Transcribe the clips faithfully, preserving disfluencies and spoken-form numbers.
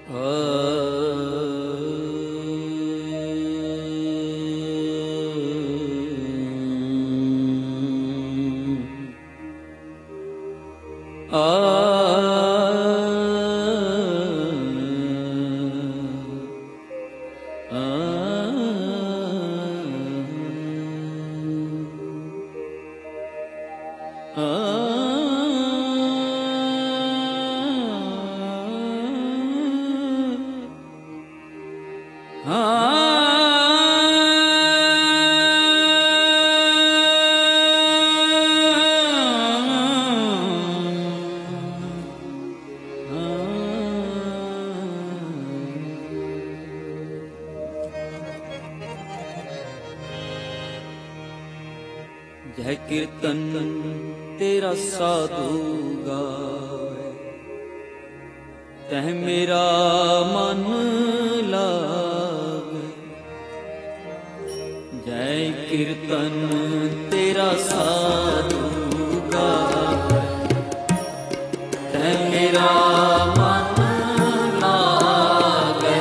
जय कीर्तन तेरा साधु गावे, तह मेरा मन लागे। जय कीर्तन तेरा साधु गावे, तह मेरा मन लागे।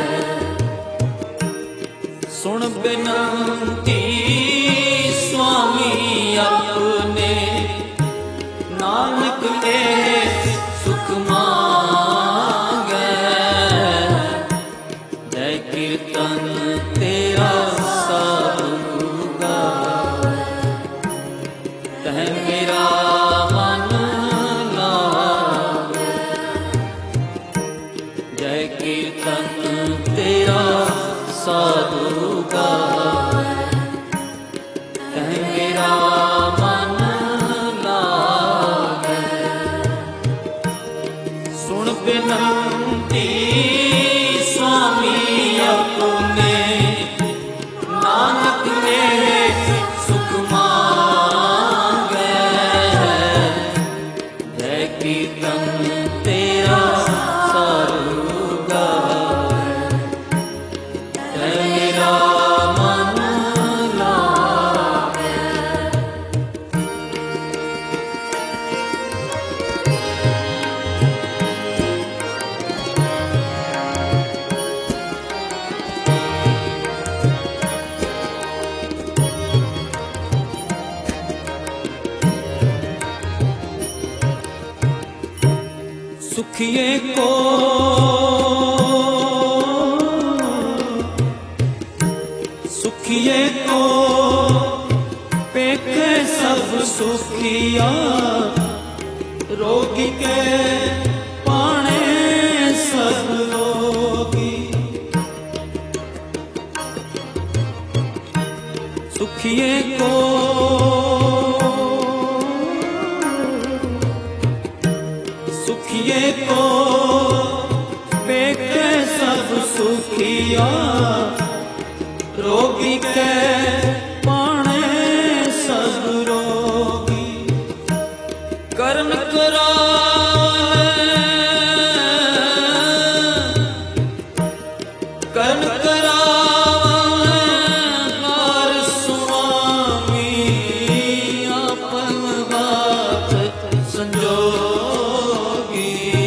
सुन बिनती स्वामी अपने, नानक के सुख मांगे। जय कीर्तन तेरा साधु गावे, तह मेरा मन लागे। जय कीर्तन तेरा साधु गावे, तह मेरा मन लागे। सुन बिनती स्वामी अपने, नानक मेरे सुख मांगे। जय कीर्तन तेरा साधु गावे, तह मेरा मन लागे। सुखिए को सुखिए को पेखे सब सुखिया, रोगी के पाने सब रोगी। सुखिए को सुखिए को पेखे सब सुखिया, रोगी के पाने सब रोगी। कर्म करावे कर्म करावे हार स्वामी, आपन बात संजोगी।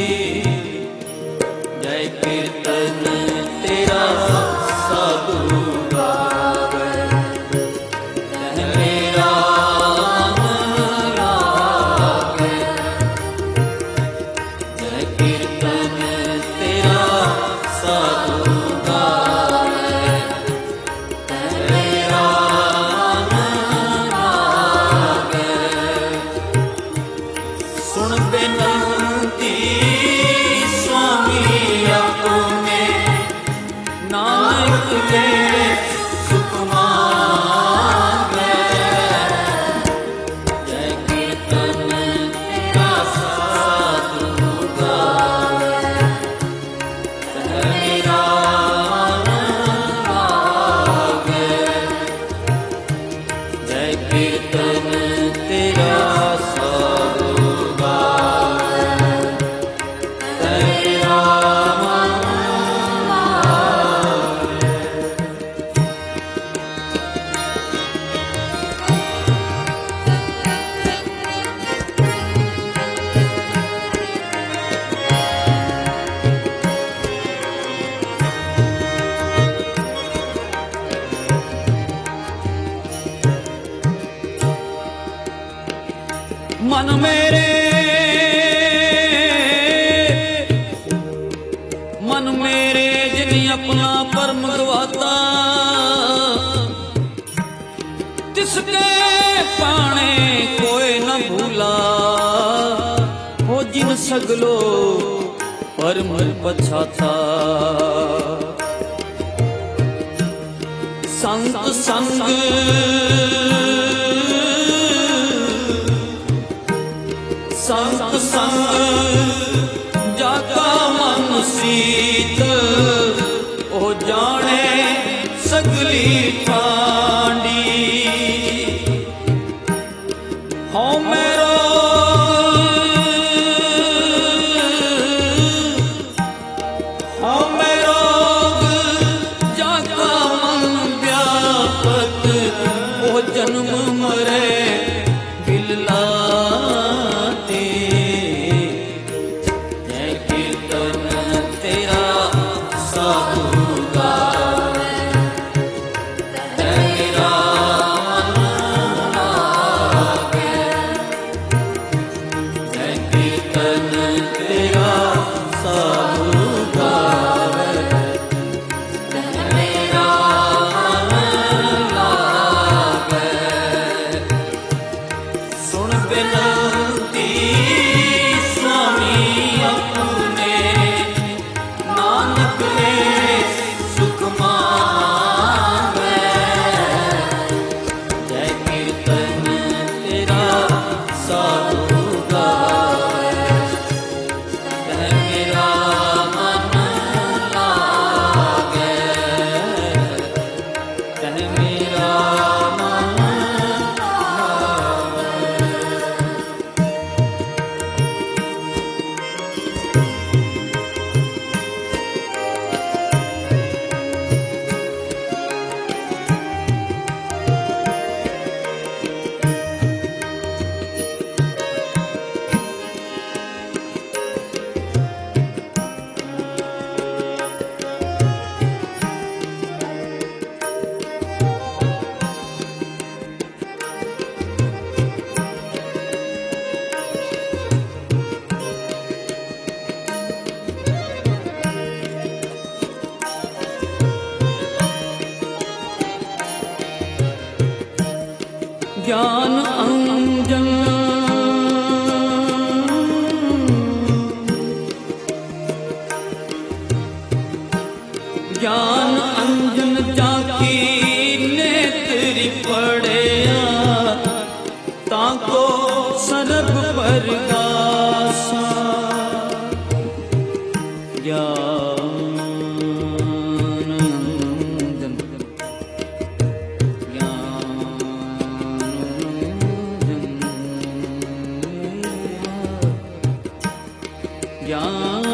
जय कीर्तन तेरा साधु गावे, तह मेरा मन लागे। जय कीर्तन तेरा साधु गावे, तह मेरा मन लागे। सुन बिनती स्वामी अपने, नानक मेरे सुख मांगे। जय कीर्तन तेरा साधु गावे, तह मेरा मन लागे। जय कीर्तन तेरा साधु गावे, मन मेरे मन मेरे जिन्हें अपना परम गवाता तिसके पाने कोई न भूला हो जिन सगलो परम पछाता संत संग संत संग जाका मन सीत ओ जाने सगली ठांडी हो मेरो हो मेरो जाका मन व्यापक ओ जन्म मरे बिलला ज्ञान अंजन ज्ञान अंजन जाकी नेत्री पड़या ताको सरब परगासा ज्ञान